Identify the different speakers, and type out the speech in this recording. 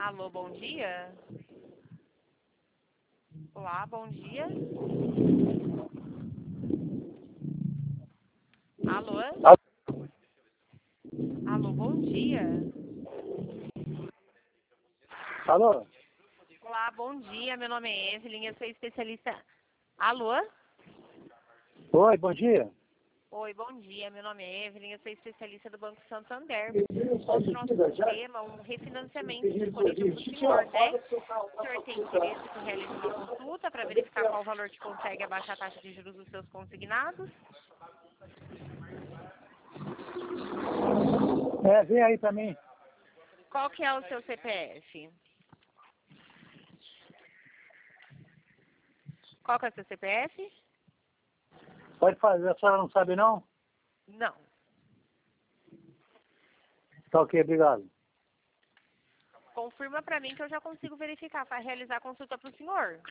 Speaker 1: Alô, bom dia? Olá, bom dia. Alô? Alô, bom dia.
Speaker 2: Alô?
Speaker 1: Olá, bom dia. Meu nome é Evelyn, eu sou especialista. Alô?
Speaker 2: Oi, bom dia.
Speaker 1: Oi, bom dia. Meu nome é Evelyn, eu sou especialista do Banco Santander. Hoje nosso tema, um refinanciamento disponível para o senhor, né? O senhor tem interesse que realize uma consulta para verificar qual valor te consegue abaixar a taxa de juros dos seus consignados?
Speaker 2: Vem aí pra mim.
Speaker 1: Qual que é o seu CPF? Qual que é o seu CPF?
Speaker 2: Pode fazer, a senhora não sabe não?
Speaker 1: Não.
Speaker 2: Tá ok, obrigado.
Speaker 1: Confirma para mim que eu já consigo verificar para realizar a consulta para o senhor.